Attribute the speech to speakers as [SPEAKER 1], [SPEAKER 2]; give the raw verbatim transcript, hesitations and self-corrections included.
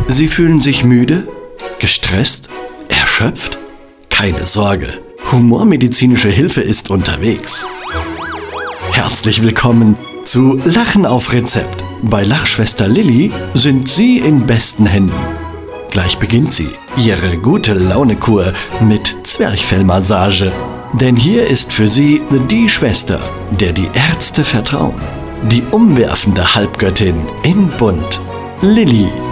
[SPEAKER 1] Sie fühlen sich müde, gestresst, erschöpft? Keine Sorge, humormedizinische Hilfe ist unterwegs. Herzlich willkommen zu Lachen auf Rezept. Bei Lachschwester Lilly sind Sie in besten Händen. Gleich beginnt sie, Ihre Gute-Laune-Kur mit Zwerchfellmassage. Denn hier ist für Sie die Schwester, der die Ärzte vertrauen. Die umwerfende Halbgöttin in Bunt, Lilly.